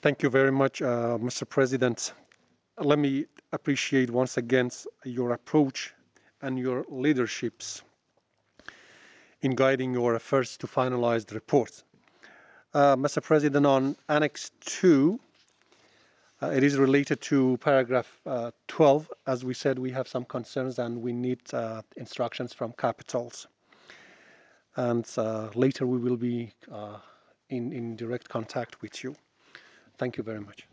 Thank you very much, Mr. President. Let me appreciate once again your approach and your leaderships in guiding your efforts to finalize the report. Mr. President, on Annex 2, it is related to paragraph 12. As we said, we have some concerns and we need instructions from capitals. And later we will be in direct contact with you. Thank you very much.